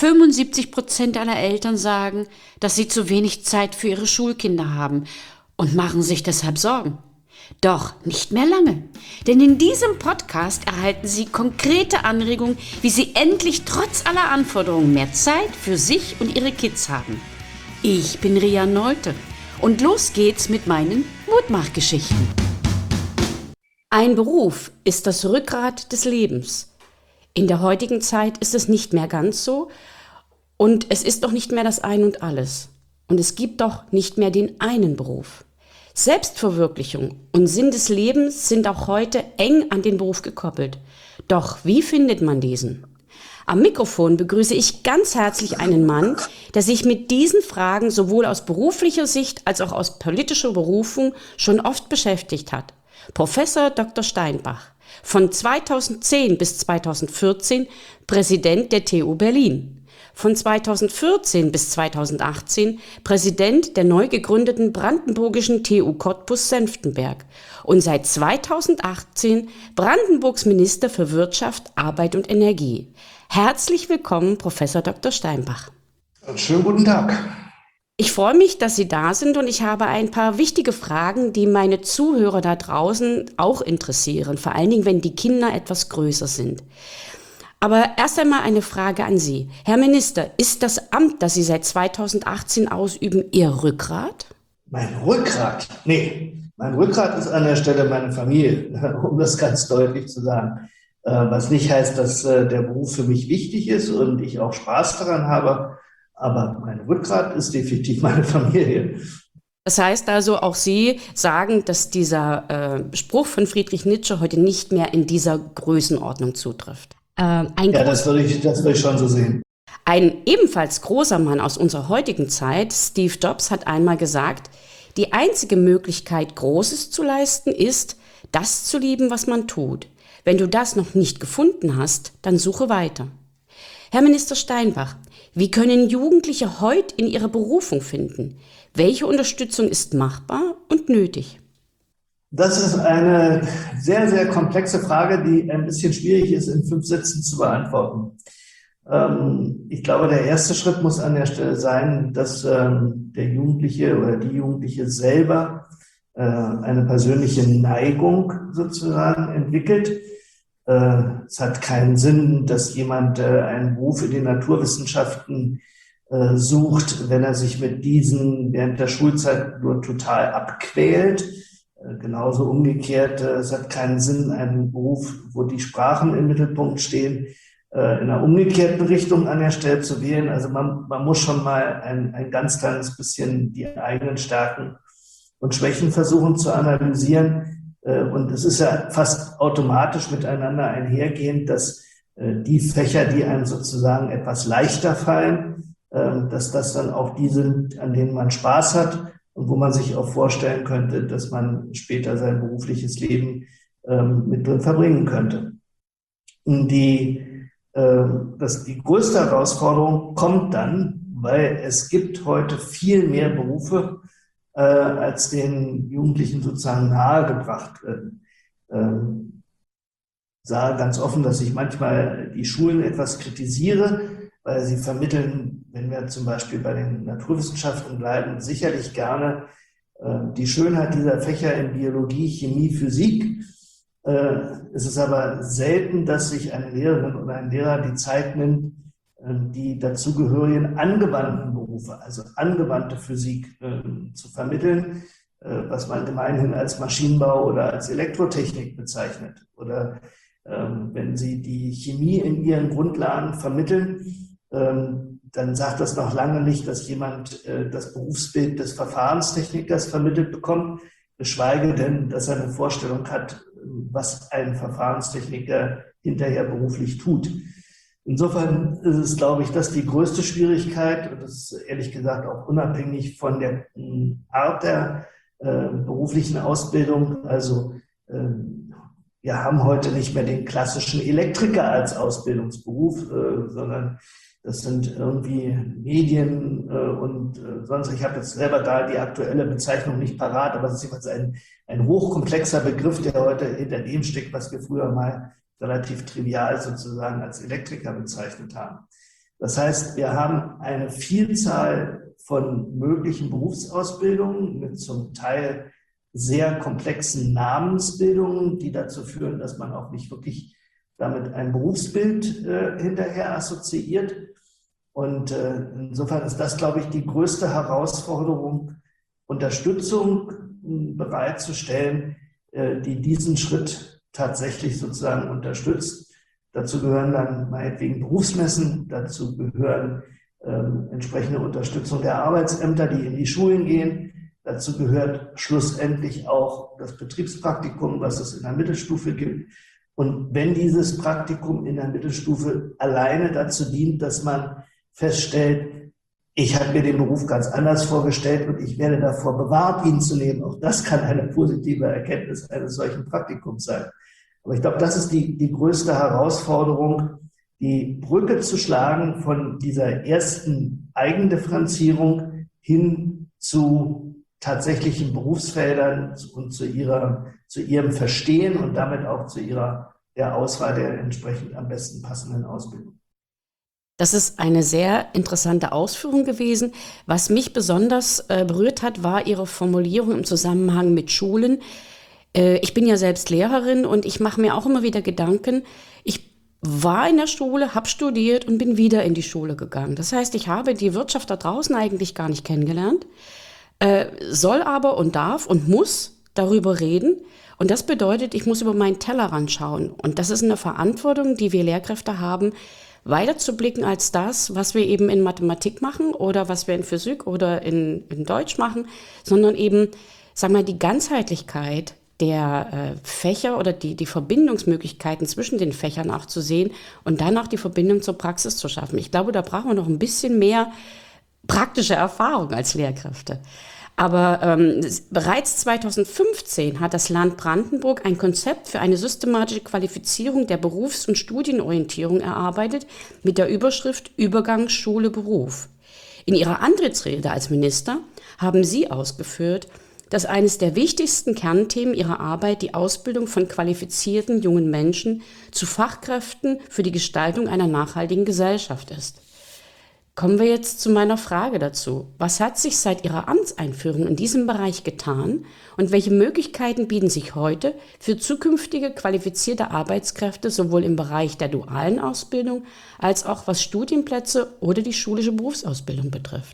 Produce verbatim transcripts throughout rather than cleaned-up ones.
fünfundsiebzig Prozent aller Eltern sagen, dass sie zu wenig Zeit für ihre Schulkinder haben und machen sich deshalb Sorgen. Doch nicht mehr lange, denn in diesem Podcast erhalten Sie konkrete Anregungen, wie Sie endlich trotz aller Anforderungen mehr Zeit für sich und Ihre Kids haben. Ich bin Ria Nolte und los geht's mit meinen Mutmachgeschichten. Ein Beruf ist das Rückgrat des Lebens. In der heutigen Zeit ist es nicht mehr ganz so und es ist doch nicht mehr das Ein und Alles. Und es gibt doch nicht mehr den einen Beruf. Selbstverwirklichung und Sinn des Lebens sind auch heute eng an den Beruf gekoppelt. Doch wie findet man diesen? Am Mikrofon begrüße ich ganz herzlich einen Mann, der sich mit diesen Fragen sowohl aus beruflicher Sicht als auch aus politischer Berufung schon oft beschäftigt hat. Professor Doktor Steinbach, von zweitausendzehn bis zweitausendvierzehn Präsident der T U Berlin. Von zweitausendvierzehn bis zweitausendachtzehn Präsident der neu gegründeten brandenburgischen T U Cottbus-Senftenberg und seit zweitausendachtzehn Brandenburgs Minister für Wirtschaft, Arbeit und Energie. Herzlich willkommen, Professor Doktor Steinbach. Schönen guten Tag. Ich freue mich, dass Sie da sind und ich habe ein paar wichtige Fragen, die meine Zuhörer da draußen auch interessieren, vor allen Dingen, wenn die Kinder etwas größer sind. Aber erst einmal eine Frage an Sie. Herr Minister, ist das Amt, das Sie seit zweitausendachtzehn ausüben, Ihr Rückgrat? Mein Rückgrat? Nee, mein Rückgrat ist an der Stelle meine Familie, um das ganz deutlich zu sagen. Was nicht heißt, dass der Beruf für mich wichtig ist und ich auch Spaß daran habe, aber mein Rückgrat ist definitiv meine Familie. Das heißt also, auch Sie sagen, dass dieser äh, Spruch von Friedrich Nietzsche heute nicht mehr in dieser Größenordnung zutrifft. Äh, ja, das würde ich, das würde ich schon so sehen. Ein ebenfalls großer Mann aus unserer heutigen Zeit, Steve Jobs, hat einmal gesagt, die einzige Möglichkeit, Großes zu leisten, ist, das zu lieben, was man tut. Wenn du das noch nicht gefunden hast, dann suche weiter. Herr Minister Steinbach, wie können Jugendliche heute in ihre Berufung finden? Welche Unterstützung ist machbar und nötig? Das ist eine sehr, sehr komplexe Frage, die ein bisschen schwierig ist, in fünf Sätzen zu beantworten. Ähm, ich glaube, der erste Schritt muss an der Stelle sein, dass ähm, der Jugendliche oder die Jugendliche selber äh, eine persönliche Neigung sozusagen entwickelt. Äh, es hat keinen Sinn, dass jemand äh, einen Beruf in den Naturwissenschaften äh, sucht, wenn er sich mit diesen während der Schulzeit nur total abquält. Genauso umgekehrt, es hat keinen Sinn, einen Beruf, wo die Sprachen im Mittelpunkt stehen, in einer umgekehrten Richtung an der Stelle zu wählen. Also man, man muss schon mal ein, ein ganz kleines bisschen die eigenen Stärken und Schwächen versuchen zu analysieren. Und es ist ja fast automatisch miteinander einhergehend, dass die Fächer, die einem sozusagen etwas leichter fallen, dass das dann auch die sind, an denen man Spaß hat. Und wo man sich auch vorstellen könnte, dass man später sein berufliches Leben ähm, mit drin verbringen könnte. Und die, äh, das, die größte Herausforderung kommt dann, weil es gibt heute viel mehr Berufe, äh, als den Jugendlichen sozusagen nahegebracht werden. Ähm, sage ganz offen, dass ich manchmal die Schulen etwas kritisiere, weil sie vermitteln, wenn wir zum Beispiel bei den Naturwissenschaften bleiben, sicherlich gerne äh, die Schönheit dieser Fächer in Biologie, Chemie, Physik. Äh, es ist aber selten, dass sich eine Lehrerin oder ein Lehrer die Zeit nimmt, äh, die dazugehörigen angewandten Berufe, also angewandte Physik äh, zu vermitteln, äh, was man gemeinhin als Maschinenbau oder als Elektrotechnik bezeichnet. Oder äh, wenn Sie die Chemie in Ihren Grundlagen vermitteln, dann sagt das noch lange nicht, dass jemand äh, das Berufsbild des Verfahrenstechnikers vermittelt bekommt, geschweige denn, dass er eine Vorstellung hat, was ein Verfahrenstechniker hinterher beruflich tut. Insofern ist es, glaube ich, das die größte Schwierigkeit, und das ist ehrlich gesagt auch unabhängig von der äh, Art der äh, beruflichen Ausbildung. Also äh, wir haben heute nicht mehr den klassischen Elektriker als Ausbildungsberuf, äh, sondern das sind irgendwie Medien äh, und äh, sonst. Ich habe jetzt selber da die aktuelle Bezeichnung nicht parat, aber es ist jedenfalls ein, ein hochkomplexer Begriff, der heute hinter dem steckt, was wir früher mal relativ trivial sozusagen als Elektriker bezeichnet haben. Das heißt, wir haben eine Vielzahl von möglichen Berufsausbildungen mit zum Teil sehr komplexen Namensbildungen, die dazu führen, dass man auch nicht wirklich damit ein Berufsbild äh, hinterher assoziiert. Und äh, insofern ist das, glaube ich, die größte Herausforderung, Unterstützung äh, bereitzustellen, äh, die diesen Schritt tatsächlich sozusagen unterstützt. Dazu gehören dann meinetwegen Berufsmessen, dazu gehören ähm, entsprechende Unterstützung der Arbeitsämter, die in die Schulen gehen. Dazu gehört schlussendlich auch das Betriebspraktikum, was es in der Mittelstufe gibt. Und wenn dieses Praktikum in der Mittelstufe alleine dazu dient, dass man feststellt, ich habe mir den Beruf ganz anders vorgestellt und ich werde davor bewahrt, ihn zu nehmen, auch das kann eine positive Erkenntnis eines solchen Praktikums sein. Aber ich glaube, das ist die, die größte Herausforderung, die Brücke zu schlagen von dieser ersten Eigendifferenzierung hin zu tatsächlichen Berufsfeldern und zu ihrer, zu ihrem Verstehen und damit auch zu ihrer, der Auswahl der entsprechend am besten passenden Ausbildung. Das ist eine sehr interessante Ausführung gewesen. Was mich besonders äh, berührt hat, war Ihre Formulierung im Zusammenhang mit Schulen. Äh, ich bin ja selbst Lehrerin und ich mache mir auch immer wieder Gedanken. Ich war in der Schule, habe studiert und bin wieder in die Schule gegangen. Das heißt, ich habe die Wirtschaft da draußen eigentlich gar nicht kennengelernt, äh, soll aber und darf und muss darüber reden. Und das bedeutet, ich muss über meinen Tellerrand schauen. Und das ist eine Verantwortung, die wir Lehrkräfte haben, weiter zu blicken als das, was wir eben in Mathematik machen oder was wir in Physik oder in, in Deutsch machen, sondern eben, sagen wir, die Ganzheitlichkeit der äh, Fächer oder die, die Verbindungsmöglichkeiten zwischen den Fächern auch zu sehen und dann auch die Verbindung zur Praxis zu schaffen. Ich glaube, da brauchen wir noch ein bisschen mehr praktische Erfahrung als Lehrkräfte. Aber ähm, bereits zweitausendfünfzehn hat das Land Brandenburg ein Konzept für eine systematische Qualifizierung der Berufs- und Studienorientierung erarbeitet mit der Überschrift Übergang Schule-Beruf. In Ihrer Antrittsrede als Minister haben Sie ausgeführt, dass eines der wichtigsten Kernthemen Ihrer Arbeit die Ausbildung von qualifizierten jungen Menschen zu Fachkräften für die Gestaltung einer nachhaltigen Gesellschaft ist. Kommen wir jetzt zu meiner Frage dazu. Was hat sich seit Ihrer Amtseinführung in diesem Bereich getan und welche Möglichkeiten bieten sich heute für zukünftige qualifizierte Arbeitskräfte sowohl im Bereich der dualen Ausbildung als auch was Studienplätze oder die schulische Berufsausbildung betrifft?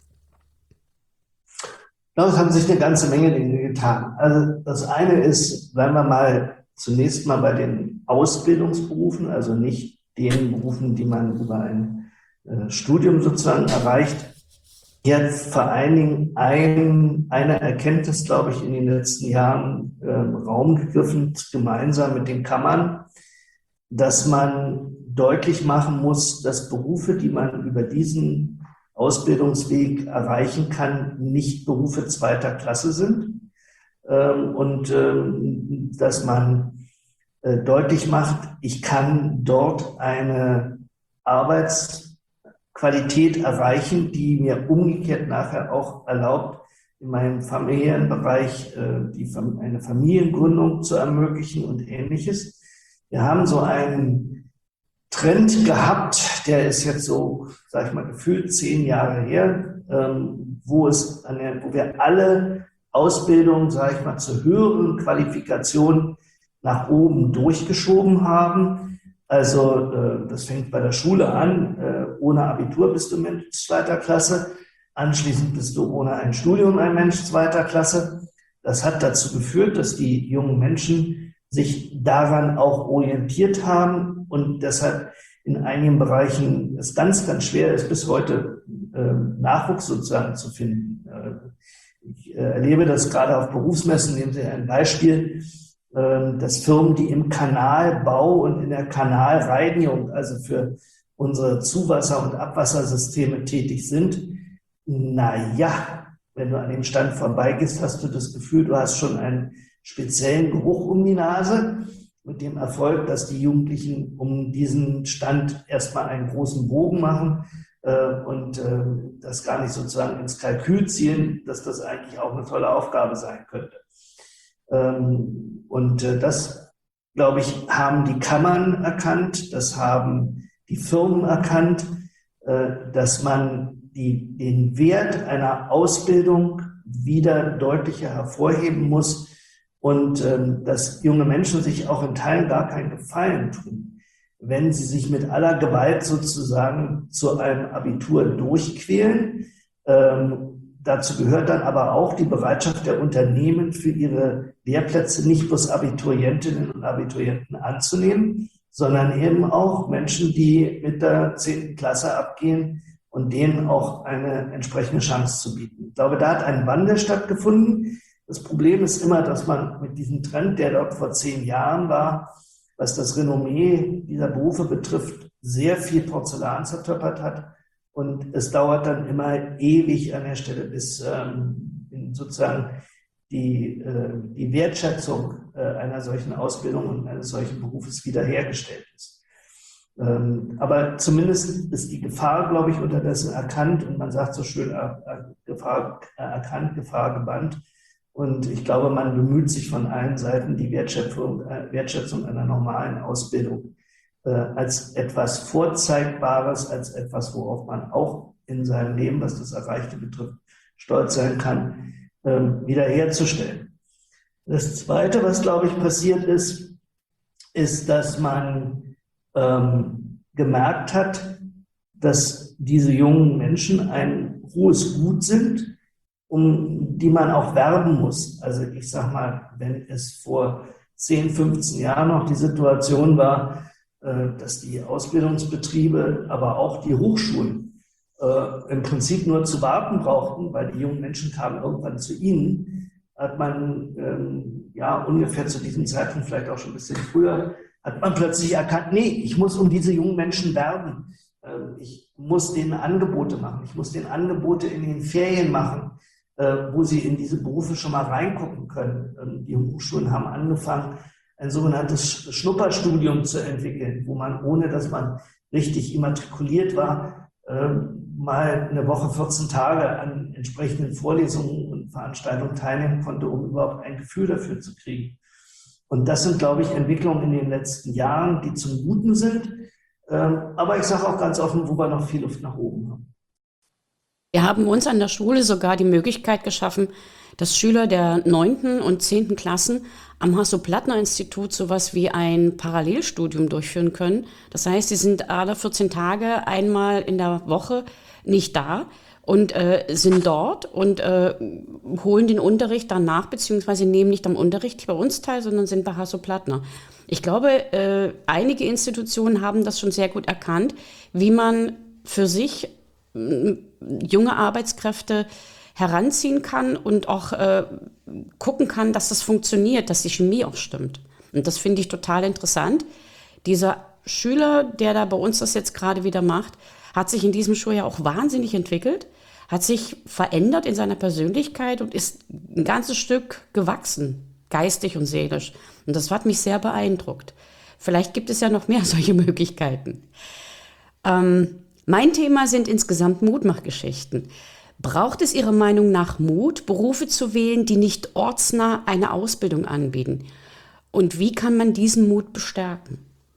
Ja, es haben sich eine ganze Menge Dinge getan. Also das eine ist, wenn wir mal zunächst mal bei den Ausbildungsberufen, also nicht den Berufen, die man über ein Studium sozusagen erreicht, jetzt vor allen Dingen ein, eine Erkenntnis, glaube ich, in den letzten Jahren äh, Raum gegriffen, gemeinsam mit den Kammern, dass man deutlich machen muss, dass Berufe, die man über diesen Ausbildungsweg erreichen kann, nicht Berufe zweiter Klasse sind ähm, und ähm, dass man äh, deutlich macht, ich kann dort eine Arbeits Qualität erreichen, die mir umgekehrt nachher auch erlaubt, in meinem familiären Bereich äh, die, eine Familiengründung zu ermöglichen und Ähnliches. Wir haben so einen Trend gehabt, der ist jetzt so, sag ich mal, gefühlt zehn Jahre her, ähm, wo es an der, wo wir alle Ausbildungen, sag ich mal, zur höheren Qualifikation nach oben durchgeschoben haben. Also äh, das fängt bei der Schule an, äh, ohne Abitur bist du Mensch zweiter Klasse, anschließend bist du ohne ein Studium ein Mensch zweiter Klasse. Das hat dazu geführt, dass die jungen Menschen sich daran auch orientiert haben und deshalb in einigen Bereichen es ganz, ganz schwer ist, bis heute äh, Nachwuchs sozusagen zu finden. Äh, ich äh, erlebe das gerade auf Berufsmessen, nehmen Sie ein Beispiel, dass Firmen, die im Kanalbau und in der Kanalreinigung, also für unsere Zuwasser- und Abwassersysteme tätig sind, na ja, wenn du an dem Stand vorbeigehst, hast du das Gefühl, du hast schon einen speziellen Geruch um die Nase, mit dem Erfolg, dass die Jugendlichen um diesen Stand erstmal einen großen Bogen machen äh, und äh, das gar nicht sozusagen ins Kalkül ziehen, dass das eigentlich auch eine tolle Aufgabe sein könnte. Und das, glaube ich, haben die Kammern erkannt, das haben die Firmen erkannt. dass man die, den Wert einer Ausbildung wieder deutlicher hervorheben muss und dass junge Menschen sich auch in Teilen gar keinen Gefallen tun, wenn sie sich mit aller Gewalt sozusagen zu einem Abitur durchquälen. Ähm, dazu gehört dann aber auch die Bereitschaft der Unternehmen, für ihre Lehrplätze nicht bloß Abiturientinnen und Abiturienten anzunehmen, sondern eben auch Menschen, die mit der zehnten Klasse abgehen und denen auch eine entsprechende Chance zu bieten. Ich glaube, da hat ein Wandel stattgefunden. Das Problem ist immer, dass man mit diesem Trend, der dort vor zehn Jahren war, was das Renommee dieser Berufe betrifft, sehr viel Porzellan zertöpfert hat. Und es dauert dann immer ewig an der Stelle, bis ähm, sozusagen die, äh, die Wertschätzung äh, einer solchen Ausbildung und eines solchen Berufes wiederhergestellt ist. Ähm, aber zumindest ist die Gefahr, glaube ich, unterdessen erkannt und man sagt so schön, äh, Gefahr äh, erkannt, Gefahr gebannt. Und ich glaube, man bemüht sich von allen Seiten, die Wertschätzung, äh, Wertschätzung einer normalen Ausbildung äh, als etwas Vorzeigbares, als etwas, worauf man auch in seinem Leben, was das Erreichte betrifft, stolz sein kann, äh, wiederherzustellen. Das Zweite, was, glaube ich, passiert ist, ist, dass man ähm, gemerkt hat, dass diese jungen Menschen ein hohes Gut sind, um die man auch werben muss. Also ich sage mal, wenn es vor zehn, fünfzehn Jahren noch die Situation war, dass die Ausbildungsbetriebe, aber auch die Hochschulen im Prinzip nur zu warten brauchten, weil die jungen Menschen kamen irgendwann zu ihnen, hat man ja ungefähr zu diesem Zeitpunkt, vielleicht auch schon ein bisschen früher, hat man plötzlich erkannt, nee, ich muss um diese jungen Menschen werben. Ich muss denen Angebote machen. Ich muss denen Angebote in den Ferien machen, wo sie in diese Berufe schon mal reingucken können. Die Hochschulen haben angefangen, ein sogenanntes Schnupperstudium zu entwickeln, wo man, ohne dass man richtig immatrikuliert war, mal eine Woche, vierzehn Tage an entsprechenden Vorlesungen und Veranstaltungen teilnehmen konnte, um überhaupt ein Gefühl dafür zu kriegen. Und das sind, glaube ich, Entwicklungen in den letzten Jahren, die zum Guten sind. Aber ich sage auch ganz offen, wo wir noch viel Luft nach oben haben. Wir haben uns an der Schule sogar die Möglichkeit geschaffen, dass Schüler der neunten und zehnten Klassen am Hasso-Plattner-Institut sowas wie ein Parallelstudium durchführen können. Das heißt, sie sind alle vierzehn Tage einmal in der Woche nicht da und äh, sind dort und äh, holen den Unterricht danach, beziehungsweise nehmen nicht am Unterricht bei uns teil, sondern sind bei Hasso-Plattner. Ich glaube, äh, einige Institutionen haben das schon sehr gut erkannt, wie man für sich äh, junge Arbeitskräfte heranziehen kann und auch äh, gucken kann, dass das funktioniert, dass die Chemie auch stimmt. Und das finde ich total interessant. Dieser Schüler, der da bei uns das jetzt gerade wieder macht, hat sich in diesem Schuljahr auch wahnsinnig entwickelt, hat sich verändert in seiner Persönlichkeit und ist ein ganzes Stück gewachsen, geistig und seelisch. Und das hat mich sehr beeindruckt. Vielleicht gibt es ja noch mehr solche Möglichkeiten. Ähm, mein Thema sind insgesamt Mutmachgeschichten. Braucht es Ihrer Meinung nach Mut, Berufe zu wählen, die nicht ortsnah eine Ausbildung anbieten? Und wie kann man diesen Mut bestärken?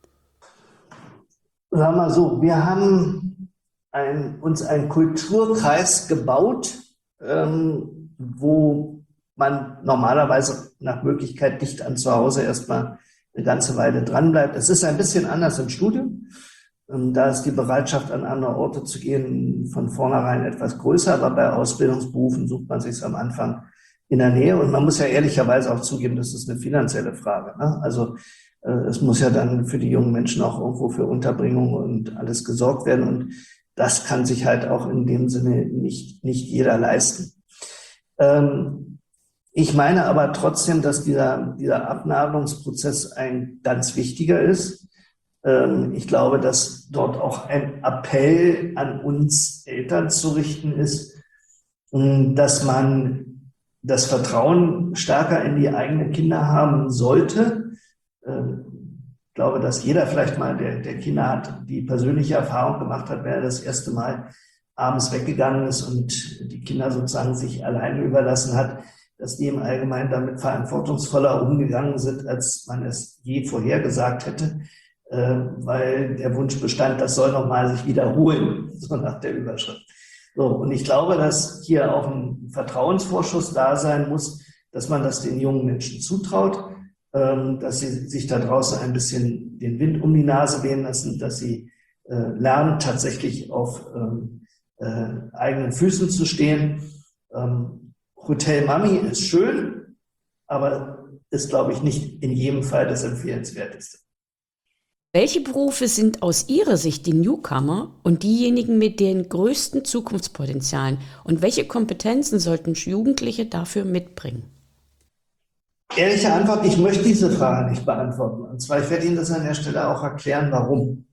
Sagen wir mal so, wir haben ein, uns einen Kulturkreis gebaut, ähm, wo man normalerweise nach Möglichkeit dicht an zu Hause erstmal eine ganze Weile dranbleibt. Es ist ein bisschen anders im Studium. Da ist die Bereitschaft, an andere Orte zu gehen, von vornherein etwas größer, aber bei Ausbildungsberufen sucht man sich am Anfang in der Nähe. Und man muss ja ehrlicherweise auch zugeben, das ist eine finanzielle Frage, ne? Also äh, es muss ja dann für die jungen Menschen auch irgendwo für Unterbringung und alles gesorgt werden. Und das kann sich halt auch in dem Sinne nicht, nicht jeder leisten. Ähm, ich meine aber trotzdem, dass dieser, dieser Abnabelungsprozess ein ganz wichtiger ist. Ich glaube, dass dort auch ein Appell an uns Eltern zu richten ist, dass man das Vertrauen stärker in die eigenen Kinder haben sollte. Ich glaube, dass jeder vielleicht mal, der, der Kinder hat, die persönliche Erfahrung gemacht hat, wenn er das erste Mal abends weggegangen ist und die Kinder sozusagen sich alleine überlassen hat, dass die im Allgemeinen damit verantwortungsvoller umgegangen sind, als man es je vorhergesagt hätte. äh, weil der Wunsch bestand, das soll nochmal sich wiederholen, so nach der Überschrift. So, und ich glaube, dass hier auch ein Vertrauensvorschuss da sein muss, dass man das den jungen Menschen zutraut, ähm, dass sie sich da draußen ein bisschen den Wind um die Nase wehen lassen, dass sie äh, lernen, tatsächlich auf ähm, äh, eigenen Füßen zu stehen. Ähm, Hotel Mami ist schön, aber ist, glaube ich, nicht in jedem Fall das Empfehlenswerteste. Welche Berufe sind aus Ihrer Sicht die Newcomer und diejenigen mit den größten Zukunftspotenzialen? Und welche Kompetenzen sollten Jugendliche dafür mitbringen? Ehrliche Antwort, ich möchte diese Frage nicht beantworten. Und zwar, ich werde Ihnen das an der Stelle auch erklären, warum.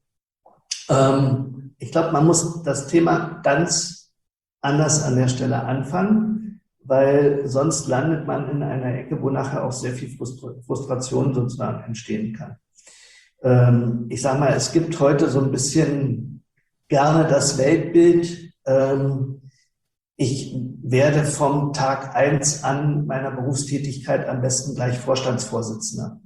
Ähm, ich glaube, man muss das Thema ganz anders an der Stelle anfangen, weil sonst landet man in einer Ecke, wo nachher auch sehr viel Frustration sozusagen entstehen kann. Ähm, ich sage mal, es gibt heute so ein bisschen gerne das Weltbild, ähm, ich werde vom Tag eins an meiner Berufstätigkeit am besten gleich Vorstandsvorsitzender.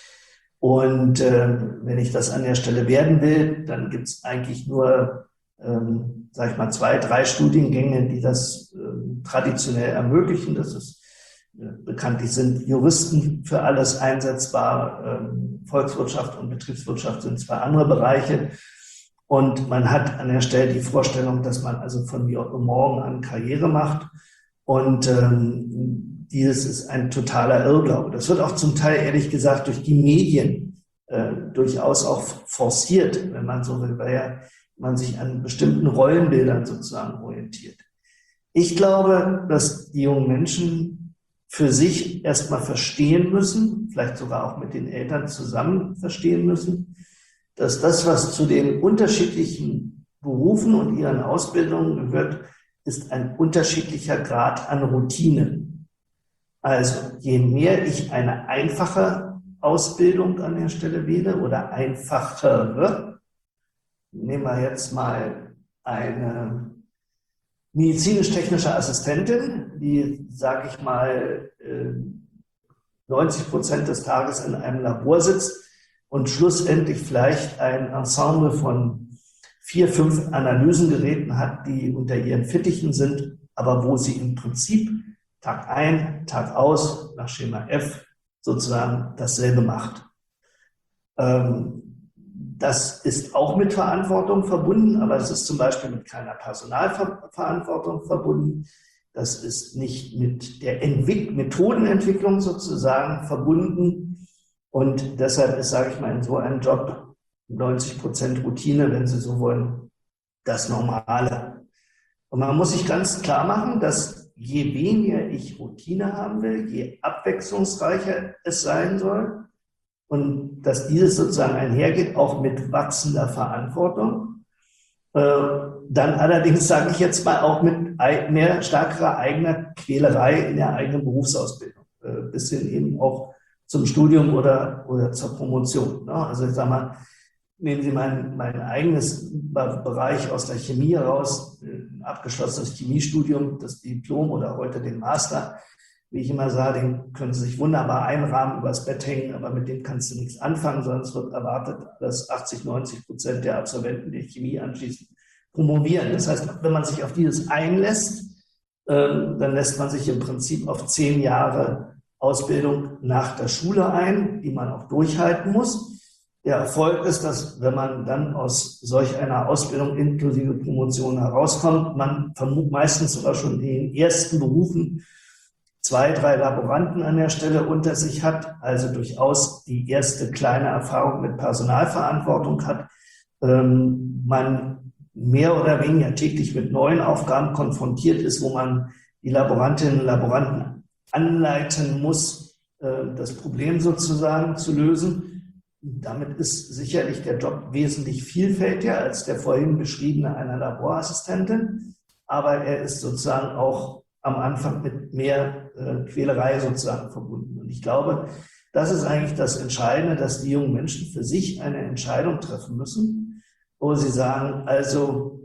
Und äh, wenn ich das an der Stelle werden will, dann gibt es eigentlich nur, ähm, sag ich mal, zwei, drei Studiengänge, die das äh, traditionell ermöglichen. Das ist äh, bekanntlich sind Juristen für alles einsetzbar. Ähm, Volkswirtschaft und Betriebswirtschaft sind zwei andere Bereiche. Und man hat an der Stelle die Vorstellung, dass man also von morgen an Karriere macht. Und ähm, dieses ist ein totaler Irrglaube. Das wird auch zum Teil, ehrlich gesagt, durch die Medien äh, durchaus auch forciert, wenn man so will, weil ja man sich an bestimmten Rollenbildern sozusagen orientiert. Ich glaube, dass die jungen Menschen für sich erstmal verstehen müssen, vielleicht sogar auch mit den Eltern zusammen verstehen müssen, dass das, was zu den unterschiedlichen Berufen und ihren Ausbildungen gehört, ist ein unterschiedlicher Grad an Routine. Also je mehr ich eine einfache Ausbildung an der Stelle wähle oder einfachere, nehmen wir jetzt mal eine medizinisch-technische Assistentin, die, sage ich mal, neunzig Prozent des Tages in einem Labor sitzt, und schlussendlich vielleicht ein Ensemble von vier, fünf Analysengeräten hat, die unter ihren Fittichen sind, aber wo sie im Prinzip Tag ein, Tag aus, nach Schema F sozusagen dasselbe macht. Ähm, das ist auch mit Verantwortung verbunden, aber es ist zum Beispiel mit keiner Personalverantwortung verbunden. Das ist nicht mit der Entwick- Methodenentwicklung sozusagen verbunden. Und deshalb ist, sage ich mal, in so einem Job neunzig Prozent Routine, wenn Sie so wollen, das Normale. Und man muss sich ganz klar machen, dass je weniger ich Routine haben will, je abwechslungsreicher es sein soll und dass dieses sozusagen einhergeht, auch mit wachsender Verantwortung. Äh, dann allerdings, sage ich jetzt mal, auch mit mehr stärkerer eigener Quälerei in der eigenen Berufsausbildung, äh, bis hin eben auch zum Studium oder, oder zur Promotion. Ne? Also ich sage mal, nehmen Sie mein, mein eigenes Bereich aus der Chemie heraus, ein abgeschlossenes Chemiestudium, das Diplom oder heute den Master. Wie ich immer sage, den können Sie sich wunderbar einrahmen, übers Bett hängen, aber mit dem kannst du nichts anfangen, sondern es wird erwartet, dass achtzig, neunzig Prozent der Absolventen der Chemie anschließend promovieren. Das heißt, wenn man sich auf dieses einlässt, ähm, dann lässt man sich im Prinzip auf zehn Jahre Ausbildung nach der Schule ein, die man auch durchhalten muss. Der Erfolg ist, dass wenn man dann aus solch einer Ausbildung inklusive Promotion herauskommt, man vermutlich meistens sogar schon in den ersten Berufen zwei, drei Laboranten an der Stelle unter sich hat, also durchaus die erste kleine Erfahrung mit Personalverantwortung hat, ähm, man mehr oder weniger täglich mit neuen Aufgaben konfrontiert ist, wo man die Laborantinnen und Laboranten anleiten muss, das Problem sozusagen zu lösen. Damit ist sicherlich der Job wesentlich vielfältiger als der vorhin beschriebene einer Laborassistentin, aber er ist sozusagen auch am Anfang mit mehr Quälerei sozusagen verbunden. Und ich glaube, das ist eigentlich das Entscheidende, dass die jungen Menschen für sich eine Entscheidung treffen müssen, wo sie sagen, also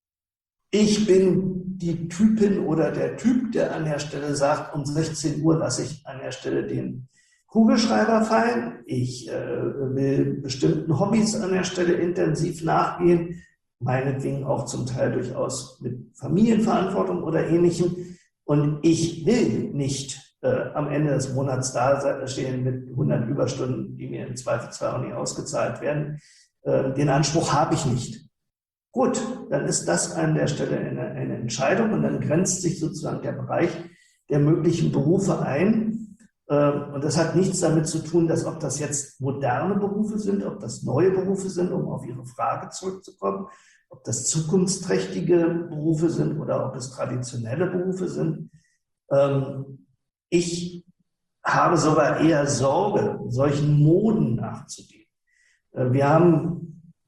ich bin die Typin oder der Typ, der an der Stelle sagt, um sechzehn Uhr lasse ich an der Stelle den, Kugelschreiber fallen, ich äh, will bestimmten Hobbys an der Stelle intensiv nachgehen, meinetwegen auch zum Teil durchaus mit Familienverantwortung oder Ähnlichem. Und ich will nicht äh, am Ende des Monats da stehen mit hundert Überstunden, die mir im Zweifelsfall auch nicht ausgezahlt werden. Äh, den Anspruch habe ich nicht. Gut, dann ist das an der Stelle eine, eine Entscheidung und dann grenzt sich sozusagen der Bereich der möglichen Berufe ein. Äh, und das hat nichts damit zu tun, dass ob das jetzt moderne Berufe sind, ob das neue Berufe sind, um auf Ihre Frage zurückzukommen, ob das zukunftsträchtige Berufe sind oder ob es traditionelle Berufe sind. Ähm, ich habe sogar eher Sorge, solchen Moden nachzugehen. Äh, wir haben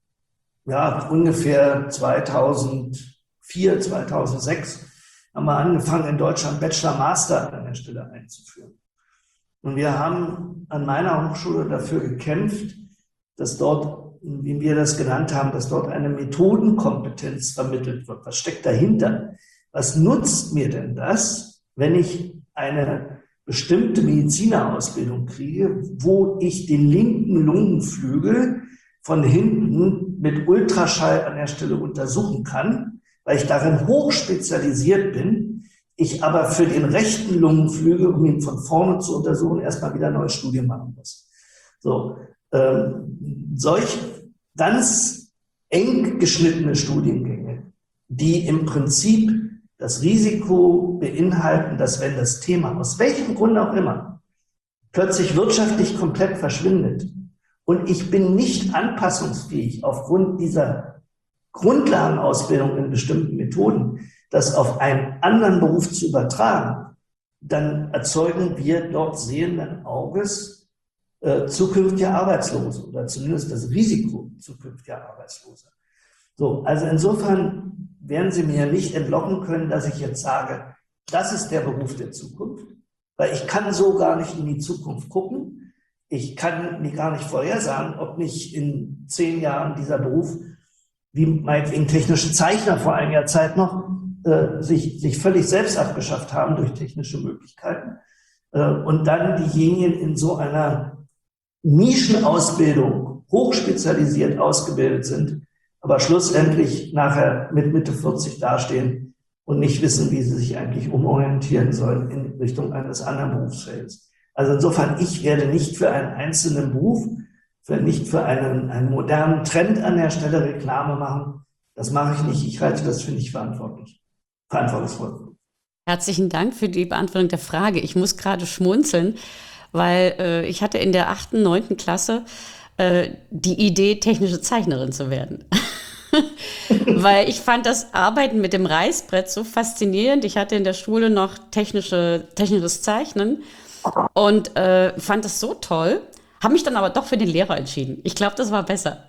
ja ungefähr zweitausendvier, zweitausendsechs haben wir angefangen, in Deutschland Bachelor-Master an der Stelle einzuführen. Und wir haben an meiner Hochschule dafür gekämpft, dass dort, wie wir das genannt haben, dass dort eine Methodenkompetenz vermittelt wird. Was steckt dahinter? Was nutzt mir denn das, wenn ich eine bestimmte Medizinerausbildung kriege, wo ich den linken Lungenflügel von hinten mit Ultraschall an der Stelle untersuchen kann, weil ich darin hochspezialisiert bin, ich aber für den rechten Lungenflügel, um ihn von vorne zu untersuchen, erstmal wieder neue Studien machen muss. So, ähm, solch ganz eng geschnittene Studiengänge, die im Prinzip das Risiko beinhalten, dass wenn das Thema aus welchem Grund auch immer plötzlich wirtschaftlich komplett verschwindet und ich bin nicht anpassungsfähig aufgrund dieser Grundlagenausbildung in bestimmten Methoden, das auf einen anderen Beruf zu übertragen, dann erzeugen wir dort sehenden Auges äh, zukünftige Arbeitslose oder zumindest das Risiko zukünftiger Arbeitslose. So, also insofern werden Sie mir nicht entlocken können, dass ich jetzt sage, das ist der Beruf der Zukunft, weil ich kann so gar nicht in die Zukunft gucken. Ich kann mir gar nicht vorhersagen, ob nicht in zehn Jahren dieser Beruf, wie meinetwegen technische Zeichner vor einiger Zeit noch, äh, sich, sich völlig selbst abgeschafft haben durch technische Möglichkeiten. Äh, und dann diejenigen in so einer Nischenausbildung hochspezialisiert ausgebildet sind, aber schlussendlich nachher mit Mitte vierzig dastehen und nicht wissen, wie sie sich eigentlich umorientieren sollen in Richtung eines anderen Berufsfelds. Also insofern, ich werde nicht für einen einzelnen Beruf, für nicht für einen, einen modernen Trend an der Stelle Reklame machen. Das mache ich nicht. Ich halte das für nicht verantwortlich, verantwortungsvoll. Herzlichen Dank für die Beantwortung der Frage. Ich muss gerade schmunzeln, weil äh, ich hatte in der achten, neunten Klasse äh, die Idee, technische Zeichnerin zu werden. Weil ich fand das Arbeiten mit dem Reißbrett so faszinierend. Ich hatte in der Schule noch technische, technisches Zeichnen und äh, fand das so toll. Habe mich dann aber doch für den Lehrer entschieden. Ich glaube, das war besser.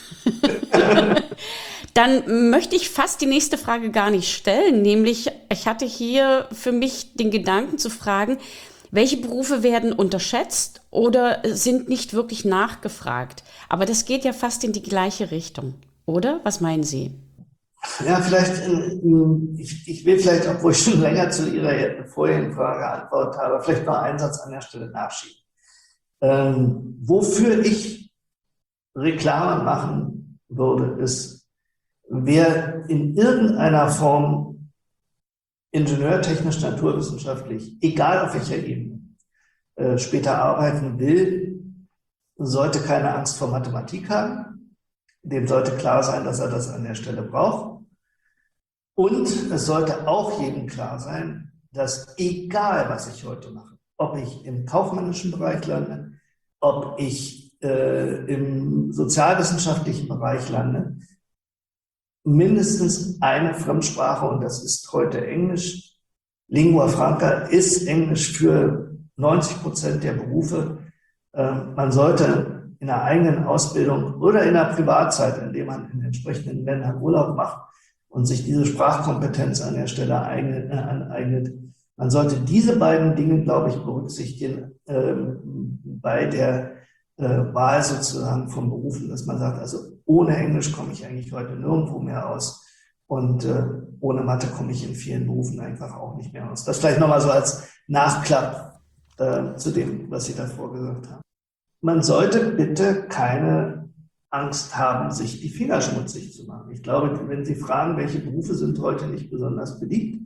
Dann möchte ich fast die nächste Frage gar nicht stellen, nämlich ich hatte hier für mich den Gedanken zu fragen, welche Berufe werden unterschätzt oder sind nicht wirklich nachgefragt? Aber das geht ja fast in die gleiche Richtung, oder? Was meinen Sie? Ja, vielleicht, ich, ich will vielleicht, obwohl ich schon länger zu Ihrer vorherigen Frage geantwortet habe, vielleicht noch einen Satz an der Stelle nachschieben. Ähm, wofür ich Reklame machen würde, ist, wer in irgendeiner Form ingenieurtechnisch, naturwissenschaftlich, egal auf welcher Ebene, äh, später arbeiten will, sollte keine Angst vor Mathematik haben. Dem sollte klar sein, dass er das an der Stelle braucht. Und es sollte auch jedem klar sein, dass egal, was ich heute mache, ob ich im kaufmännischen Bereich lande, ob ich äh, im sozialwissenschaftlichen Bereich lande, mindestens eine Fremdsprache, und das ist heute Englisch. Lingua franca ist Englisch für neunzig Prozent der Berufe. Äh, man sollte in der eigenen Ausbildung oder in der Privatzeit, indem man in entsprechenden Ländern Urlaub macht und sich diese Sprachkompetenz an der Stelle eignet, äh, aneignet, man sollte diese beiden Dinge, glaube ich, berücksichtigen äh, bei der äh, Wahl sozusagen von Berufen, dass man sagt, also ohne Englisch komme ich eigentlich heute nirgendwo mehr aus und äh, ohne Mathe komme ich in vielen Berufen einfach auch nicht mehr aus. Das vielleicht nochmal so als Nachklapp äh, zu dem, was Sie davor gesagt haben. Man sollte bitte keine Angst haben, sich die Finger schmutzig zu machen. Ich glaube, wenn Sie fragen, welche Berufe sind heute nicht besonders beliebt,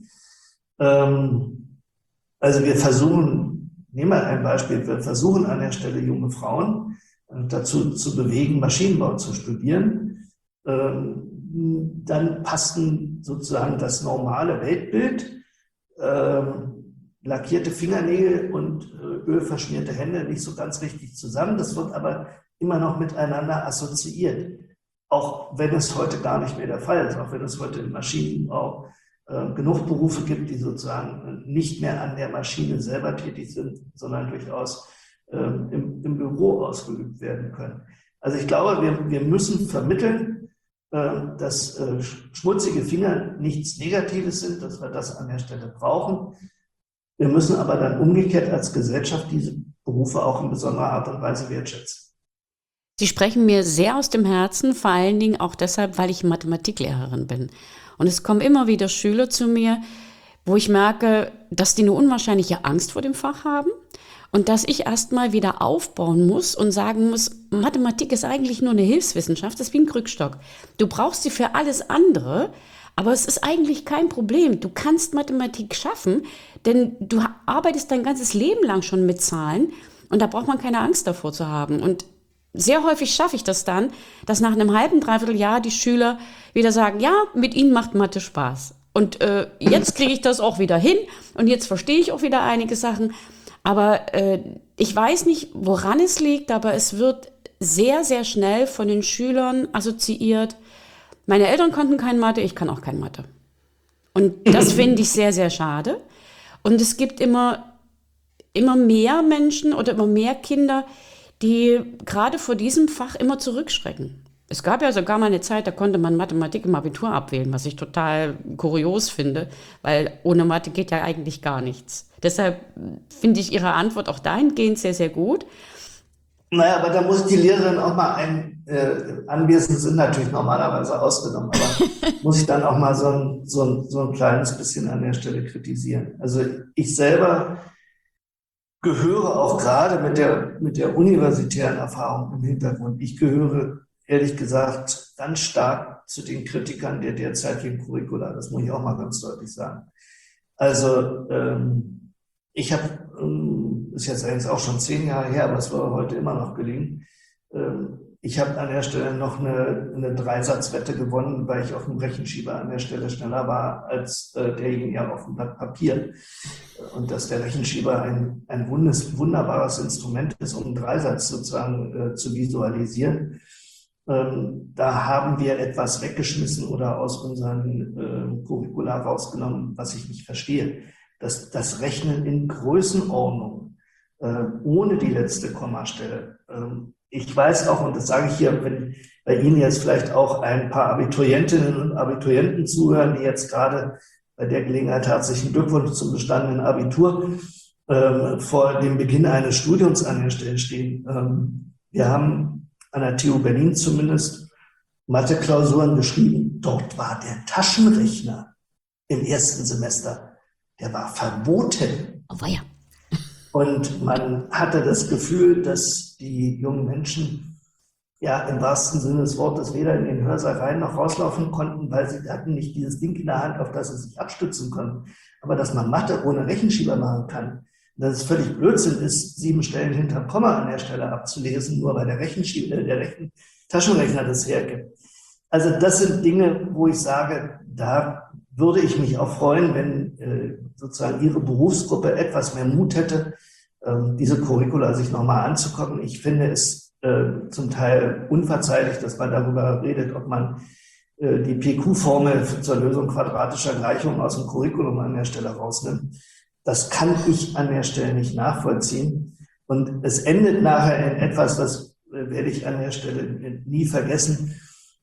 ähm, also wir versuchen, nehmen wir ein Beispiel, wir versuchen an der Stelle junge Frauen äh, dazu zu bewegen, Maschinenbau zu studieren. Ähm, dann passten sozusagen das normale Weltbild, ähm, lackierte Fingernägel und äh, ölverschmierte Hände nicht so ganz richtig zusammen. Das wird aber immer noch miteinander assoziiert, auch wenn es heute gar nicht mehr der Fall ist, auch wenn es heute im Maschinenbau äh, genug Berufe gibt, die sozusagen nicht mehr an der Maschine selber tätig sind, sondern durchaus äh, im, im Büro ausgeübt werden können. Also ich glaube, wir, wir müssen vermitteln, äh, dass äh, schmutzige Finger nichts Negatives sind, dass wir das an der Stelle brauchen. Wir müssen aber dann umgekehrt als Gesellschaft diese Berufe auch in besonderer Art und Weise wertschätzen. Sie sprechen mir sehr aus dem Herzen, vor allen Dingen auch deshalb, weil ich Mathematiklehrerin bin. Und es kommen immer wieder Schüler zu mir, wo ich merke, dass die eine unwahrscheinliche Angst vor dem Fach haben und dass ich erst mal wieder aufbauen muss und sagen muss, Mathematik ist eigentlich nur eine Hilfswissenschaft, das ist wie ein Krückstock. Du brauchst sie für alles andere, aber es ist eigentlich kein Problem. Du kannst Mathematik schaffen, denn du arbeitest dein ganzes Leben lang schon mit Zahlen und da braucht man keine Angst davor zu haben. Und sehr häufig schaffe ich das dann, dass nach einem halben, dreiviertel Jahr die Schüler wieder sagen, ja, mit ihnen macht Mathe Spaß. Und äh, jetzt kriege ich das auch wieder hin und jetzt verstehe ich auch wieder einige Sachen. Aber äh, ich weiß nicht, woran es liegt, aber es wird sehr, sehr schnell von den Schülern assoziiert, meine Eltern konnten kein Mathe, ich kann auch kein Mathe. Und das finde ich sehr, sehr schade. Und es gibt immer, immer mehr Menschen oder immer mehr Kinder, die gerade vor diesem Fach immer zurückschrecken. Es gab ja sogar mal eine Zeit, da konnte man Mathematik im Abitur abwählen, was ich total kurios finde, weil ohne Mathe geht ja eigentlich gar nichts. Deshalb finde ich Ihre Antwort auch dahingehend sehr, sehr gut. Naja, aber da muss die Lehrerin auch mal ein, äh, Anwesend sind natürlich normalerweise ausgenommen, aber muss ich dann auch mal so ein, so, ein, so ein kleines bisschen an der Stelle kritisieren. Also ich selber gehöre auch gerade mit der, mit der universitären Erfahrung im Hintergrund, ich gehöre ehrlich gesagt ganz stark zu den Kritikern der derzeitigen Curricula. Das muss ich auch mal ganz deutlich sagen. Also ähm, ich habe, ähm, ist jetzt eigentlich auch schon zehn Jahre her, aber es war heute immer noch gelingen. Ähm, ich habe an der Stelle noch eine, eine Dreisatzwette gewonnen, weil ich auf dem Rechenschieber an der Stelle schneller war als äh, derjenige auf dem Blatt Papier. Und dass der Rechenschieber ein, ein wundes, wunderbares Instrument ist, um einen Dreisatz sozusagen äh, zu visualisieren. Ähm, da haben wir etwas weggeschmissen oder aus unseren äh, Curricula rausgenommen, was ich nicht verstehe. Das, das Rechnen in Größenordnung, äh, ohne die letzte Kommastelle. Ähm, ich weiß auch, und das sage ich hier, wenn bei Ihnen jetzt vielleicht auch ein paar Abiturientinnen und Abiturienten zuhören, die jetzt gerade bei der Gelegenheit herzlichen Glückwunsch zum bestandenen Abitur äh, vor dem Beginn eines Studiums an der Stelle stehen. Ähm, wir haben an der T U Berlin zumindest Mathe-Klausuren geschrieben. Dort war der Taschenrechner im ersten Semester, der war verboten. Oh, ja. Und man hatte das Gefühl, dass die jungen Menschen ja im wahrsten Sinne des Wortes weder in den Hörsaal rein noch rauslaufen konnten, weil sie hatten nicht dieses Ding in der Hand, auf das sie sich abstützen konnten. Aber dass man Mathe ohne Rechenschieber machen kann, dass es völlig Blödsinn ist, sieben Stellen hinterm Komma an der Stelle abzulesen, nur weil der Rechenschieber, der Rechen Taschenrechner das hergibt. Also das sind Dinge, wo ich sage, da würde ich mich auch freuen, wenn äh, sozusagen Ihre Berufsgruppe etwas mehr Mut hätte, ähm, diese Curricula sich nochmal anzugucken. Ich finde es äh, zum Teil unverzeihlich, dass man darüber redet, ob man äh, die P Q-Formel zur Lösung quadratischer Gleichungen aus dem Curriculum an der Stelle rausnimmt. Das kann ich an der Stelle nicht nachvollziehen. Und es endet nachher in etwas, das äh, werde ich an der Stelle nie vergessen.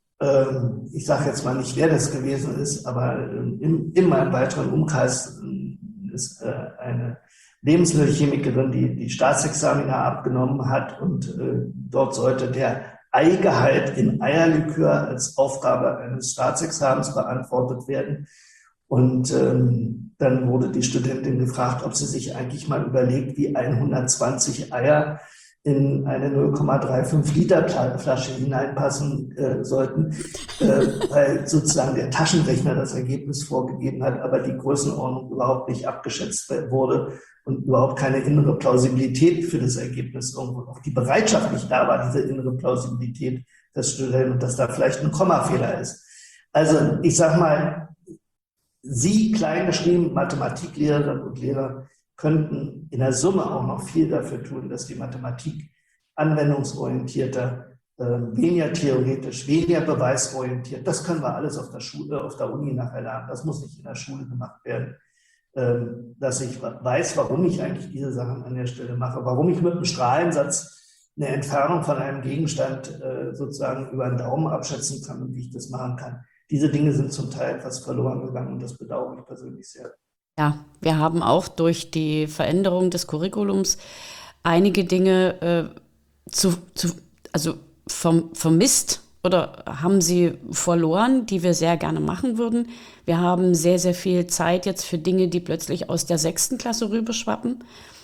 Ich sage jetzt mal nicht, wer das gewesen ist, aber in, in meinem weiteren Umkreis ist eine Lebensmittelchemikerin, die die Staatsexamina abgenommen hat und dort sollte der Eigehalt in Eierlikör als Aufgabe eines Staatsexamens beantwortet werden. Und ähm, dann wurde die Studentin gefragt, ob sie sich eigentlich mal überlegt, wie hundertzwanzig Eier in eine null Komma fünfunddreißig Liter Flasche hineinpassen äh, sollten, äh, weil sozusagen der Taschenrechner das Ergebnis vorgegeben hat, aber die Größenordnung überhaupt nicht abgeschätzt wurde und überhaupt keine innere Plausibilität für das Ergebnis, irgendwo auch die Bereitschaft nicht da war, diese innere Plausibilität festzustellen und dass da vielleicht ein Kommafehler ist. Also ich sag mal, Sie, kleingeschrieben, Mathematiklehrerinnen und Lehrer, könnten in der Summe auch noch viel dafür tun, dass die Mathematik anwendungsorientierter, äh, weniger theoretisch, weniger beweisorientiert, das können wir alles auf der Schule, auf der Uni nachher lernen. Das muss nicht in der Schule gemacht werden. Ähm, dass ich weiß, warum ich eigentlich diese Sachen an der Stelle mache, warum ich mit einem Strahlensatz eine Entfernung von einem Gegenstand äh, sozusagen über den Daumen abschätzen kann und wie ich das machen kann. Diese Dinge sind zum Teil etwas verloren gegangen und das bedauere ich persönlich sehr. Ja, wir haben auch durch die Veränderung des Curriculums einige Dinge äh, zu, zu, also vom, vermisst oder haben sie verloren, die wir sehr gerne machen würden. Wir haben sehr, sehr viel Zeit jetzt für Dinge, die plötzlich aus der sechsten Klasse rüberschwappen,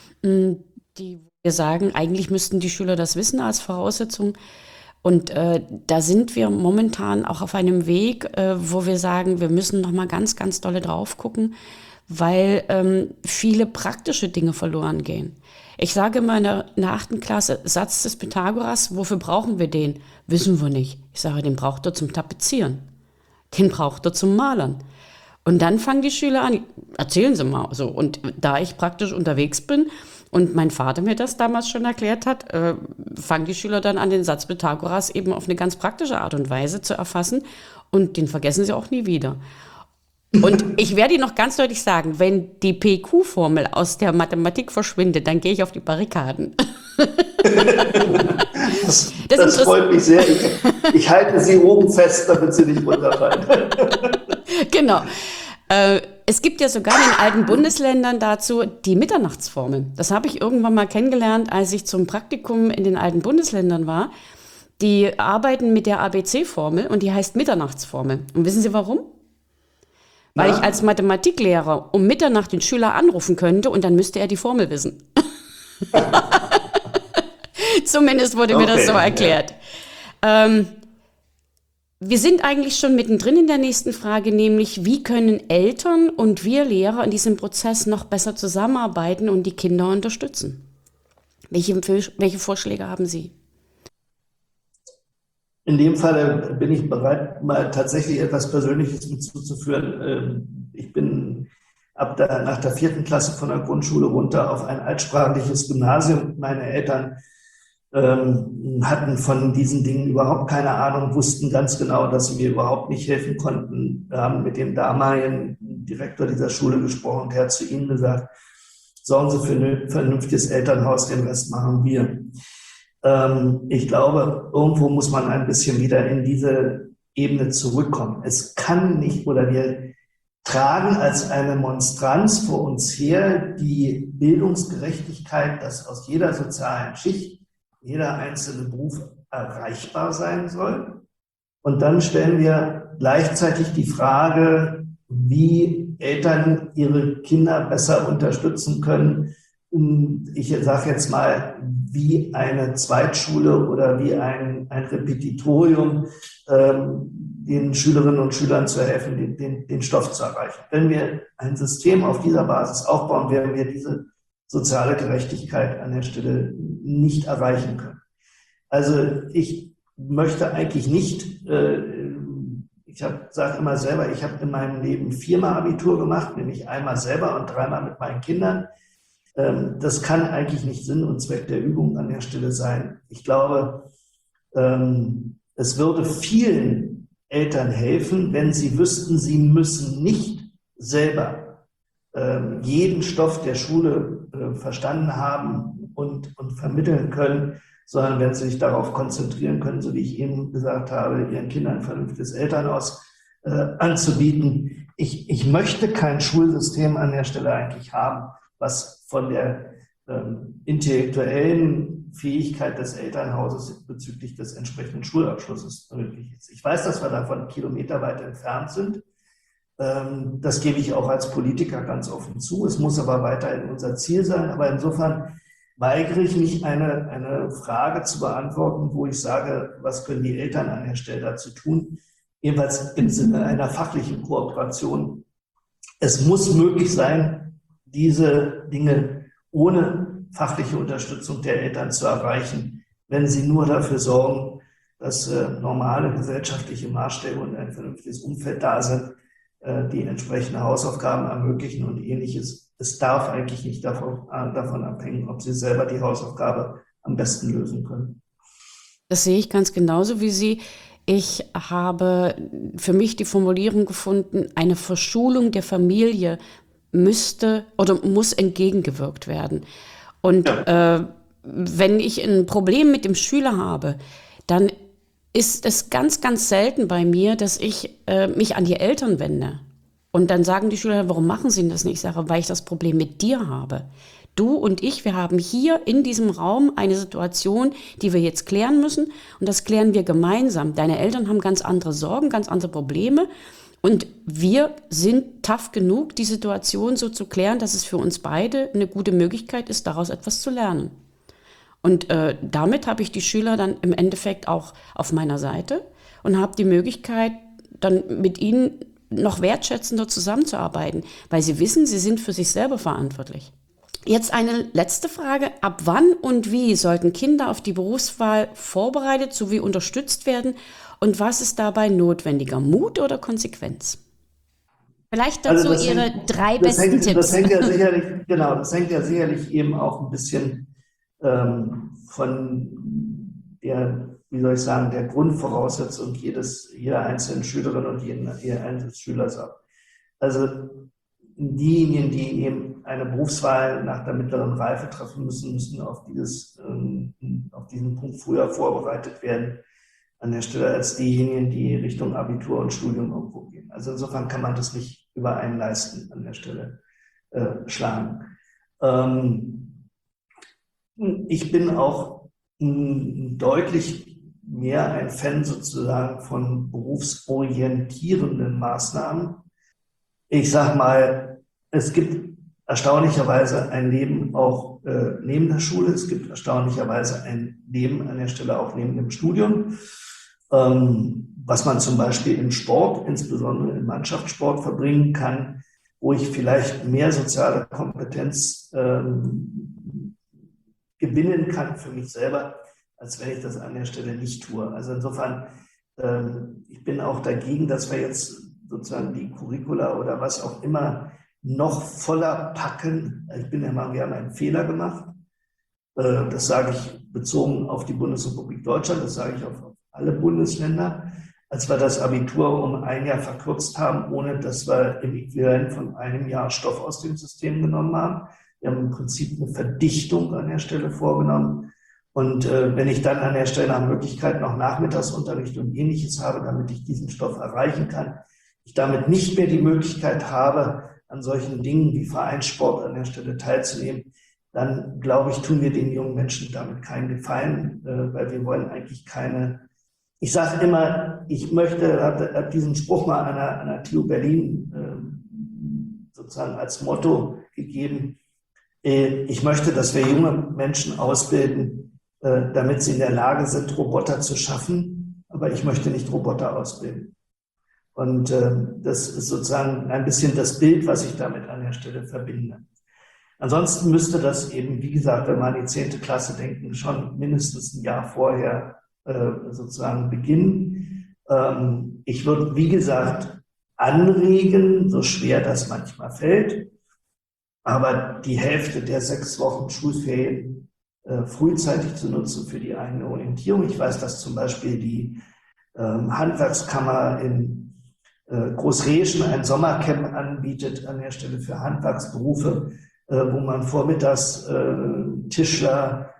die wir sagen, eigentlich müssten die Schüler das wissen als Voraussetzung. Und äh, da sind wir momentan auch auf einem Weg, äh, wo wir sagen, wir müssen noch mal ganz, ganz dolle drauf gucken, weil ähm, viele praktische Dinge verloren gehen. Ich sage immer in der, in der achten Klasse, Satz des Pythagoras, wofür brauchen wir den? Wissen wir nicht. Ich sage, den braucht er zum Tapezieren. Den braucht er zum Malern. Und dann fangen die Schüler an, erzählen Sie mal. So. Und da ich praktisch unterwegs bin und mein Vater mir das damals schon erklärt hat, äh, fangen die Schüler dann an, den Satz Pythagoras eben auf eine ganz praktische Art und Weise zu erfassen. Und den vergessen sie auch nie wieder. Und ich werde Ihnen noch ganz deutlich sagen, wenn die P Q-Formel aus der Mathematik verschwindet, dann gehe ich auf die Barrikaden. Das, das, das freut mich sehr. Ich, ich halte Sie oben fest, damit Sie nicht runterfallen. Genau. Äh, es gibt ja sogar in den alten Bundesländern dazu die Mitternachtsformel. Das habe ich irgendwann mal kennengelernt, als ich zum Praktikum in den alten Bundesländern war. Die arbeiten mit der A B C-Formel und die heißt Mitternachtsformel. Und wissen Sie warum? Weil ja. ich als Mathematiklehrer um Mitternacht den Schüler anrufen könnte und dann müsste er die Formel wissen. Zumindest wurde okay, mir das so erklärt. Ja. Ähm, wir sind eigentlich schon mittendrin in der nächsten Frage, nämlich wie können Eltern und wir Lehrer in diesem Prozess noch besser zusammenarbeiten und die Kinder unterstützen? Welche, welche Vorschläge haben Sie? In dem Fall bin ich bereit, mal tatsächlich etwas Persönliches hinzuzuführen. Ich bin ab der, nach der vierten Klasse von der Grundschule runter auf ein altsprachliches Gymnasium. Meine Eltern ähm, hatten von diesen Dingen überhaupt keine Ahnung, wussten ganz genau, dass sie mir überhaupt nicht helfen konnten. Wir haben mit dem damaligen Direktor dieser Schule gesprochen und der hat zu ihnen gesagt, sorgen Sie für ein vernünftiges Elternhaus, den Rest machen wir. Ich glaube, irgendwo muss man ein bisschen wieder in diese Ebene zurückkommen. Es kann nicht, oder wir tragen als eine Monstranz vor uns her die Bildungsgerechtigkeit, dass aus jeder sozialen Schicht jeder einzelne Beruf erreichbar sein soll. Und dann stellen wir gleichzeitig die Frage, wie Eltern ihre Kinder besser unterstützen können. Ich sage jetzt mal, wie eine Zweitschule oder wie ein, ein Repetitorium ähm, den Schülerinnen und Schülern zu helfen, den, den, den Stoff zu erreichen. Wenn wir ein System auf dieser Basis aufbauen, werden wir diese soziale Gerechtigkeit an der Stelle nicht erreichen können. Also ich möchte eigentlich nicht, äh, ich sage immer selber, ich habe in meinem Leben viermal Abitur gemacht, nämlich einmal selber und dreimal mit meinen Kindern. Das kann eigentlich nicht Sinn und Zweck der Übung an der Stelle sein. Ich glaube, es würde vielen Eltern helfen, wenn sie wüssten, sie müssen nicht selber jeden Stoff der Schule verstanden haben und, und vermitteln können, sondern wenn sie sich darauf konzentrieren können, so wie ich eben gesagt habe, ihren Kindern ein vernünftiges Elternhaus anzubieten. Ich, ich möchte kein Schulsystem an der Stelle eigentlich haben, was von der ähm, intellektuellen Fähigkeit des Elternhauses bezüglich des entsprechenden Schulabschlusses möglich ist. Ich weiß, dass wir davon kilometerweit entfernt sind. Ähm, das gebe ich auch als Politiker ganz offen zu. Es muss aber weiterhin unser Ziel sein. Aber insofern weigere ich mich, eine, eine Frage zu beantworten, wo ich sage, was können die Eltern an der Stelle dazu tun, jeweils im Sinne einer fachlichen Kooperation. Es muss möglich sein, diese Dinge ohne fachliche Unterstützung der Eltern zu erreichen, wenn sie nur dafür sorgen, dass äh, normale gesellschaftliche Maßstäbe und ein vernünftiges Umfeld da sind, äh, die entsprechende Hausaufgaben ermöglichen und Ähnliches. Es darf eigentlich nicht davon, äh, davon abhängen, ob sie selber die Hausaufgabe am besten lösen können. Das sehe ich ganz genauso wie Sie. Ich habe für mich die Formulierung gefunden, eine Verschulung der Familie müsste oder muss entgegengewirkt werden. Und ja. äh, wenn ich ein Problem mit dem Schüler habe, dann ist es ganz, ganz selten bei mir, dass ich äh, mich an die Eltern wende. Und dann sagen die Schüler, warum machen Sie das nicht? Ich sage, weil ich das Problem mit dir habe. Du und ich, wir haben hier in diesem Raum eine Situation, die wir jetzt klären müssen. Und das klären wir gemeinsam. Deine Eltern haben ganz andere Sorgen, ganz andere Probleme. Und wir sind tough genug, die Situation so zu klären, dass es für uns beide eine gute Möglichkeit ist, daraus etwas zu lernen. Und äh, damit habe ich die Schüler dann im Endeffekt auch auf meiner Seite und habe die Möglichkeit, dann mit ihnen noch wertschätzender zusammenzuarbeiten, weil sie wissen, sie sind für sich selber verantwortlich. Jetzt eine letzte Frage. Ab wann und wie sollten Kinder auf die Berufswahl vorbereitet sowie unterstützt werden? Und was ist dabei notwendiger, Mut oder Konsequenz? Vielleicht dazu also Ihre hängt, drei besten hängt, Tipps. Das hängt ja sicherlich, genau, das hängt ja sicherlich eben auch ein bisschen ähm, von der, wie soll ich sagen, der Grundvoraussetzung jedes, jeder einzelnen Schülerin und jeden, jeden einzelnen Schülers ab. Also diejenigen, die eben eine Berufswahl nach der mittleren Reife treffen müssen, müssen auf, dieses, ähm, auf diesen Punkt früher vorbereitet werden an der Stelle als diejenigen, die Richtung Abitur und Studium irgendwo gehen. Also insofern kann man das nicht über einen leisten an der Stelle äh, schlagen. Ähm, ich bin auch m, deutlich mehr ein Fan sozusagen von berufsorientierenden Maßnahmen. Ich sag mal, es gibt erstaunlicherweise ein Leben auch äh, neben der Schule. Es gibt erstaunlicherweise ein Leben an der Stelle auch neben dem Studium. Ähm, was man zum Beispiel im Sport, insbesondere im Mannschaftssport, verbringen kann, wo ich vielleicht mehr soziale Kompetenz ähm, gewinnen kann für mich selber, als wenn ich das an der Stelle nicht tue. Also insofern, ähm, ich bin auch dagegen, dass wir jetzt sozusagen die Curricula oder was auch immer noch voller packen. Ich bin der Meinung, wir haben einen Fehler gemacht. Äh, das sage ich bezogen auf die Bundesrepublik Deutschland, das sage ich auf alle Bundesländer, als wir das Abitur um ein Jahr verkürzt haben, ohne dass wir im Äquivalent von einem Jahr Stoff aus dem System genommen haben. Wir haben im Prinzip eine Verdichtung an der Stelle vorgenommen. Und äh, wenn ich dann an der Stelle nach Möglichkeit noch Nachmittagsunterricht und Ähnliches habe, damit ich diesen Stoff erreichen kann, ich damit nicht mehr die Möglichkeit habe, an solchen Dingen wie Vereinssport an der Stelle teilzunehmen, dann glaube ich, tun wir den jungen Menschen damit keinen Gefallen, äh, weil wir wollen eigentlich keine. Ich sage immer, ich möchte, habe hab diesen Spruch mal an der, an der T U Berlin äh, sozusagen als Motto gegeben. Äh, ich möchte, dass wir junge Menschen ausbilden, äh, damit sie in der Lage sind, Roboter zu schaffen, aber ich möchte nicht Roboter ausbilden. Und äh, das ist sozusagen ein bisschen das Bild, was ich damit an der Stelle verbinde. Ansonsten müsste das eben, wie gesagt, wenn man an die zehnte Klasse denken, schon mindestens ein Jahr vorher äh, sozusagen beginnen. Ähm, ich würde, wie gesagt, anregen, so schwer das manchmal fällt, aber die Hälfte der sechs Wochen Schulferien äh, frühzeitig zu nutzen für die eigene Orientierung. Ich weiß, dass zum Beispiel die ähm, Handwerkskammer in Großreschen ein Sommercamp anbietet an der Stelle für Handwerksberufe, äh, wo man vormittags äh, Tischler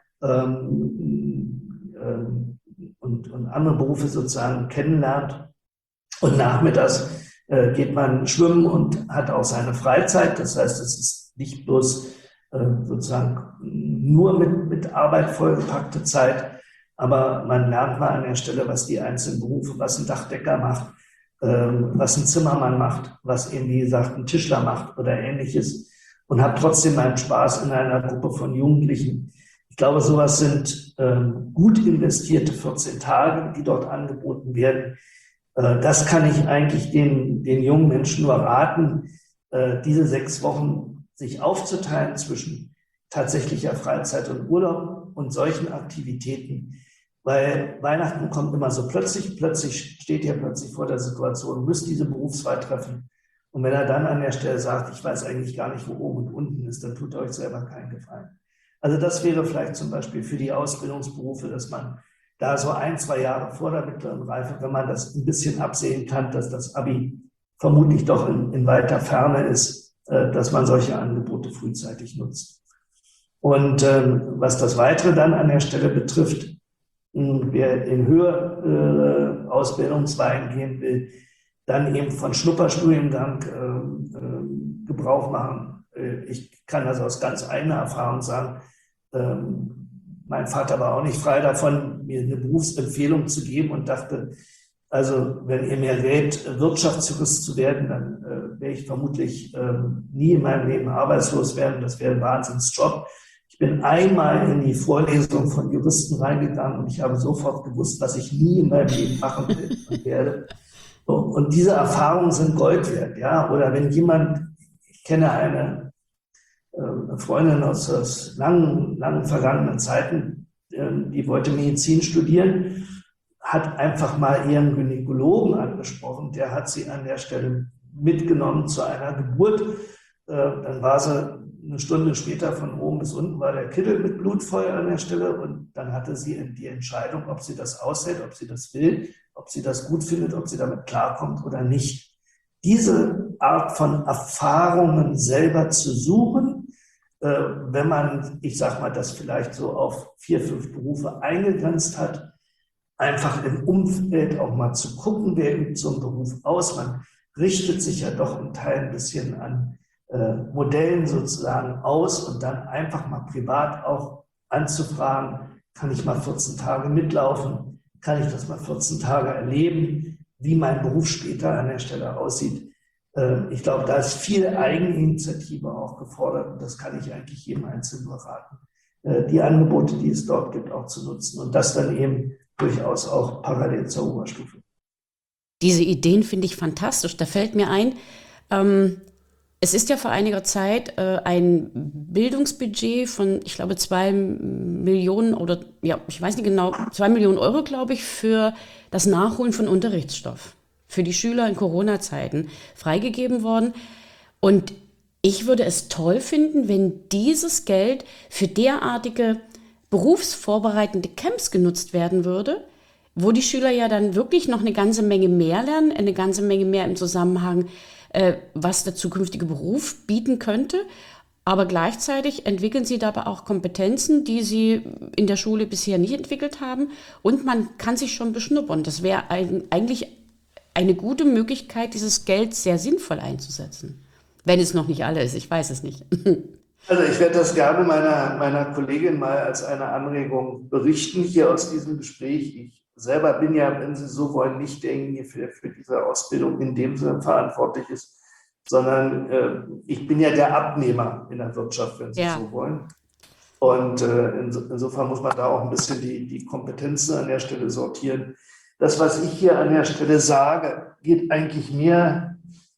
ähm, äh, und, und andere Berufe sozusagen kennenlernt. Und nachmittags äh, geht man schwimmen und hat auch seine Freizeit. Das heißt, es ist nicht bloß äh, sozusagen nur mit, mit Arbeit vollgepackte Zeit, aber man lernt mal an der Stelle, was die einzelnen Berufe, was ein Dachdecker macht, ähm, was ein Zimmermann macht, was eben, wie gesagt, ein Tischler macht oder Ähnliches und habe trotzdem meinen Spaß in einer Gruppe von Jugendlichen. Ich glaube, sowas sind ähm, gut investierte vierzehn Tage, die dort angeboten werden. Äh, das kann ich eigentlich den, den jungen Menschen nur raten, äh, diese sechs Wochen sich aufzuteilen zwischen tatsächlicher Freizeit und Urlaub und solchen Aktivitäten. Weil Weihnachten kommt immer so plötzlich, plötzlich steht ihr plötzlich vor der Situation, müsst diese Berufswahl treffen. Und wenn er dann an der Stelle sagt, ich weiß eigentlich gar nicht, wo oben und unten ist, dann tut er euch selber keinen Gefallen. Also das wäre vielleicht zum Beispiel für die Ausbildungsberufe, dass man da so ein, zwei Jahre vor der mittleren Reife, wenn man das ein bisschen absehen kann, dass das Abi vermutlich doch in, in weiter Ferne ist, äh, dass man solche Angebote frühzeitig nutzt. Und ähm, was das Weitere dann an der Stelle betrifft, wer in höhere äh, Ausbildungsweihen gehen will, dann eben von Schnupperstudiengang äh, äh, Gebrauch machen. Äh, ich kann also aus ganz eigener Erfahrung sagen, ähm, mein Vater war auch nicht frei davon, mir eine Berufsempfehlung zu geben und dachte, also wenn ihr mir rät, Wirtschaftsjurist zu werden, dann äh, wäre ich vermutlich äh, nie in meinem Leben arbeitslos werden. Das wäre ein Wahnsinnsjob. Ich bin einmal in die Vorlesung von Juristen reingegangen und ich habe sofort gewusst, was ich nie in meinem Leben machen will und werde. Und diese Erfahrungen sind Gold wert, ja. Oder wenn jemand, ich kenne eine, eine Freundin aus, aus langen, langen vergangenen Zeiten, die wollte Medizin studieren, hat einfach mal ihren Gynäkologen angesprochen, der hat sie an der Stelle mitgenommen zu einer Geburt. Dann war sie eine Stunde später von oben bis unten war der Kittel mit Blutfeuer an der Stelle und dann hatte sie die Entscheidung, ob sie das aushält, ob sie das will, ob sie das gut findet, ob sie damit klarkommt oder nicht. Diese Art von Erfahrungen selber zu suchen, äh, wenn man, ich sag mal, das vielleicht so auf vier, fünf Berufe eingegrenzt hat, einfach im Umfeld auch mal zu gucken, wer übt so einen Beruf aus. Man richtet sich ja doch im Teil ein bisschen an Modellen sozusagen aus und dann einfach mal privat auch anzufragen, kann ich mal vierzehn Tage mitlaufen, kann ich das mal vierzehn Tage erleben, wie mein Beruf später an der Stelle aussieht. Ich glaube, da ist viel Eigeninitiative auch gefordert und das kann ich eigentlich jedem Einzelnen nur raten, die Angebote, die es dort gibt, auch zu nutzen und das dann eben durchaus auch parallel zur Oberstufe. Diese Ideen finde ich fantastisch. Da fällt mir ein, ähm es ist ja vor einiger Zeit äh, ein Bildungsbudget von, ich glaube, zwei Millionen oder, ja, ich weiß nicht genau, zwei Millionen Euro, glaube ich, für das Nachholen von Unterrichtsstoff für die Schüler in Corona-Zeiten freigegeben worden. Und ich würde es toll finden, wenn dieses Geld für derartige berufsvorbereitende Camps genutzt werden würde, wo die Schüler ja dann wirklich noch eine ganze Menge mehr lernen, eine ganze Menge mehr im Zusammenhang was der zukünftige Beruf bieten könnte. Aber gleichzeitig entwickeln sie dabei auch Kompetenzen, die sie in der Schule bisher nicht entwickelt haben. Und man kann sich schon beschnuppern. Das wäre ein, eigentlich eine gute Möglichkeit, dieses Geld sehr sinnvoll einzusetzen. Wenn es noch nicht alle ist, ich weiß es nicht. Also ich werde das gerne meiner, meiner Kollegin mal als eine Anregung berichten hier aus diesem Gespräch. Ich selber bin ja, wenn Sie so wollen, nicht derjenige, der für diese Ausbildung in dem Sinne verantwortlich ist, sondern äh, ich bin ja der Abnehmer in der Wirtschaft, wenn Sie ja. so wollen. Und äh, inso, insofern muss man da auch ein bisschen die, die Kompetenzen an der Stelle sortieren. Das, was ich hier an der Stelle sage, geht eigentlich mehr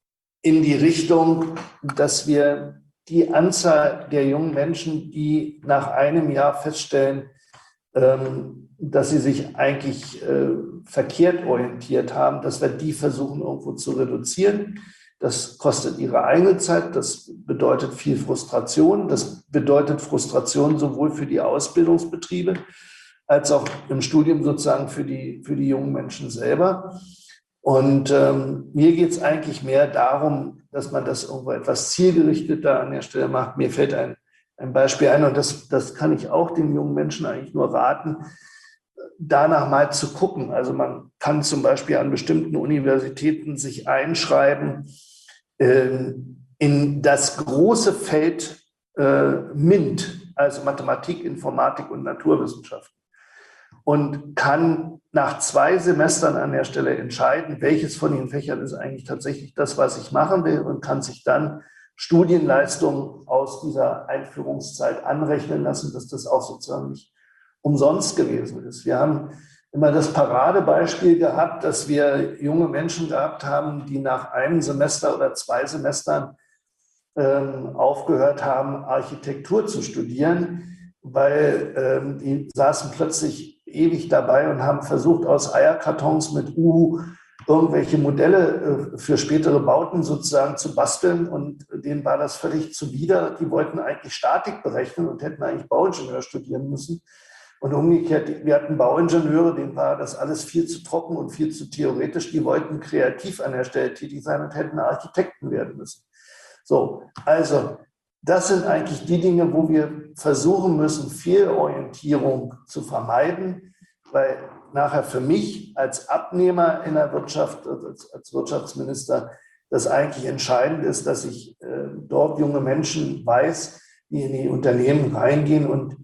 in die Richtung, dass wir die Anzahl der jungen Menschen, die nach einem Jahr feststellen, ähm, dass sie sich eigentlich äh, verkehrt orientiert haben, dass wir die versuchen irgendwo zu reduzieren. Das kostet ihre eigene Zeit, das bedeutet viel Frustration, das bedeutet Frustration sowohl für die Ausbildungsbetriebe als auch im Studium sozusagen für die, für die jungen Menschen selber. Und ähm, mir geht es eigentlich mehr darum, dass man das irgendwo etwas zielgerichteter an der Stelle macht. Mir fällt ein, ein Beispiel ein und das, das kann ich auch den jungen Menschen eigentlich nur raten, danach mal zu gucken. Also man kann zum Beispiel an bestimmten Universitäten sich einschreiben äh, in das große Feld äh, MINT, also Mathematik, Informatik und Naturwissenschaften. und kann nach zwei Semestern an der Stelle entscheiden, welches von den Fächern ist eigentlich tatsächlich das, was ich machen will, und kann sich dann Studienleistungen aus dieser Einführungszeit anrechnen lassen, dass das auch sozusagen nicht umsonst gewesen ist. Wir haben immer das Paradebeispiel gehabt, dass wir junge Menschen gehabt haben, die nach einem Semester oder zwei Semestern ähm, aufgehört haben, Architektur zu studieren, weil ähm, die saßen plötzlich ewig dabei und haben versucht, aus Eierkartons mit Uhu irgendwelche Modelle äh, für spätere Bauten sozusagen zu basteln, und denen war das völlig zuwider. Die wollten eigentlich Statik berechnen und hätten eigentlich Bauingenieur studieren müssen. Und umgekehrt, wir hatten Bauingenieure, denen war das alles viel zu trocken und viel zu theoretisch. Die wollten kreativ an der Stelle tätig sein und hätten Architekten werden müssen. So, also das sind eigentlich die Dinge, wo wir versuchen müssen, Fehlorientierung zu vermeiden, weil nachher für mich als Abnehmer in der Wirtschaft, als, als Wirtschaftsminister, das eigentlich entscheidend ist, dass ich äh, dort junge Menschen weiß, die in die Unternehmen reingehen, und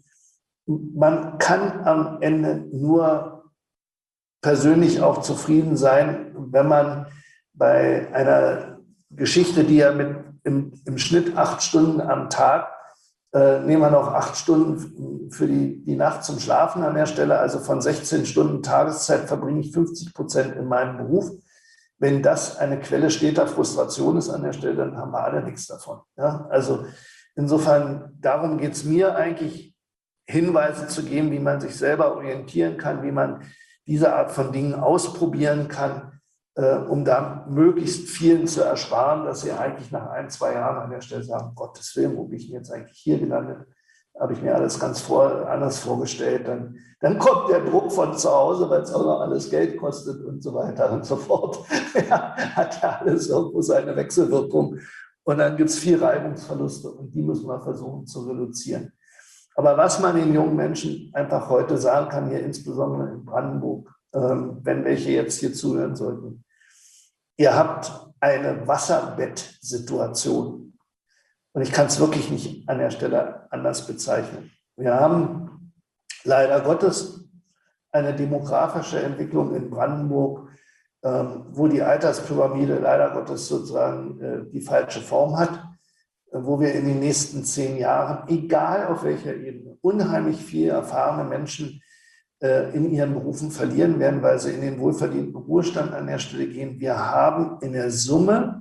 man kann am Ende nur persönlich auch zufrieden sein, wenn man bei einer Geschichte, die ja mit im, im Schnitt acht Stunden am Tag, äh, nehmen wir noch acht Stunden für die, die Nacht zum Schlafen an der Stelle, also von sechzehn Stunden Tageszeit verbringe ich fünfzig Prozent in meinem Beruf. Wenn das eine Quelle steter Frustration ist an der Stelle, dann haben wir alle nichts davon. Ja? Also insofern, darum geht es mir eigentlich, Hinweise zu geben, wie man sich selber orientieren kann, wie man diese Art von Dingen ausprobieren kann, äh, um da möglichst vielen zu ersparen, dass sie eigentlich nach ein, zwei Jahren an der Stelle sagen, Gottes Willen, wo bin ich denn jetzt eigentlich hier gelandet? Habe ich mir alles ganz vor, anders vorgestellt. Dann, dann kommt der Druck von zu Hause, weil es auch noch alles Geld kostet und so weiter und so fort. Ja, hat ja alles irgendwo seine Wechselwirkung. Und dann gibt es viel Reibungsverluste, und die müssen wir versuchen zu reduzieren. Aber was man den jungen Menschen einfach heute sagen kann, hier insbesondere in Brandenburg, ähm, wenn welche jetzt hier zuhören sollten, ihr habt eine Wasserbettsituation. Und ich kann es wirklich nicht an der Stelle anders bezeichnen. Wir haben leider Gottes eine demografische Entwicklung in Brandenburg, ähm, wo die Alterspyramide leider Gottes sozusagen äh, die falsche Form hat, wo wir in den nächsten zehn Jahren, egal auf welcher Ebene, unheimlich viele erfahrene Menschen äh, in ihren Berufen verlieren werden, weil sie in den wohlverdienten Ruhestand an der Stelle gehen. Wir haben in der Summe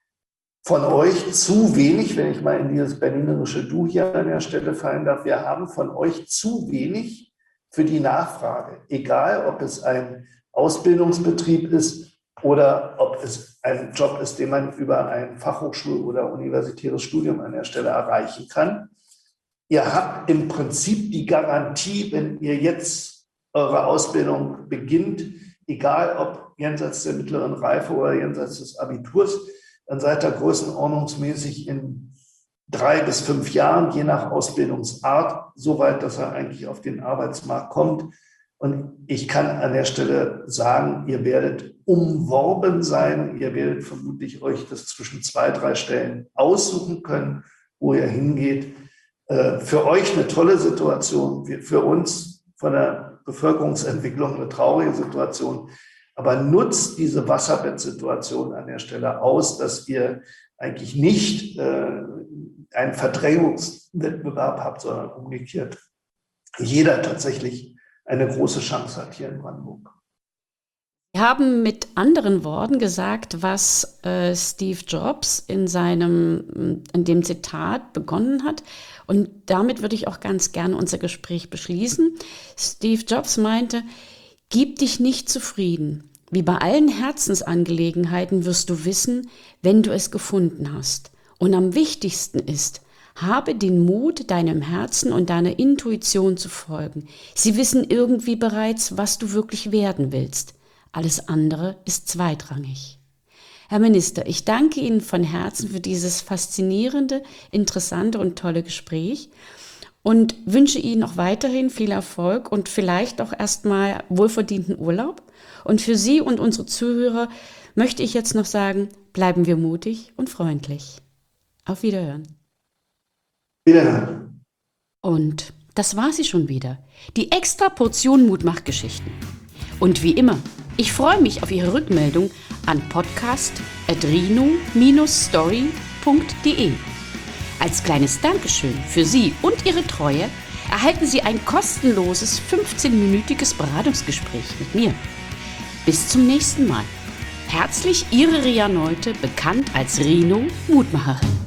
von euch zu wenig, wenn ich mal in dieses berlinerische Du hier an der Stelle fallen darf, wir haben von euch zu wenig für die Nachfrage, egal ob es ein Ausbildungsbetrieb ist oder ob es ein Job ist, den man über ein Fachhochschul- oder universitäres Studium an der Stelle erreichen kann. Ihr habt im Prinzip die Garantie, wenn ihr jetzt eure Ausbildung beginnt, egal ob jenseits der mittleren Reife oder jenseits des Abiturs, dann seid ihr größenordnungsmäßig in drei bis fünf Jahren, je nach Ausbildungsart, so weit, dass er eigentlich auf den Arbeitsmarkt kommt. Und ich kann an der Stelle sagen, ihr werdet umworben sein. Ihr werdet vermutlich euch das zwischen zwei, drei Stellen aussuchen können, wo ihr hingeht. Für euch eine tolle Situation, für uns von der Bevölkerungsentwicklung eine traurige Situation. Aber nutzt diese Wasserbettsituation an der Stelle aus, dass ihr eigentlich nicht einen Verdrängungswettbewerb habt, sondern umgekehrt jeder tatsächlich eine große Chance hat hier in Brandenburg. Wir haben mit anderen Worten gesagt, was äh, Steve Jobs in seinem, in dem Zitat begonnen hat. Und damit würde ich auch ganz gerne unser Gespräch beschließen. Steve Jobs meinte, gib dich nicht zufrieden. Wie bei allen Herzensangelegenheiten wirst du wissen, wenn du es gefunden hast. Und am wichtigsten ist, habe den Mut, deinem Herzen und deiner Intuition zu folgen. Sie wissen irgendwie bereits, was du wirklich werden willst. Alles andere ist zweitrangig. Herr Minister, ich danke Ihnen von Herzen für dieses faszinierende, interessante und tolle Gespräch und wünsche Ihnen auch weiterhin viel Erfolg und vielleicht auch erstmal wohlverdienten Urlaub. Und für Sie und unsere Zuhörer möchte ich jetzt noch sagen, bleiben wir mutig und freundlich. Auf Wiederhören. Wiederhören. Und das war sie schon wieder. Die extra Portion Mutmachgeschichten. Und wie immer, ich freue mich auf Ihre Rückmeldung an podcast at rino dash story punkt de. Als kleines Dankeschön für Sie und Ihre Treue erhalten Sie ein kostenloses fünfzehnminütiges Beratungsgespräch mit mir. Bis zum nächsten Mal. Herzlich Ihre Ria Neute, bekannt als Rino Mutmacherin.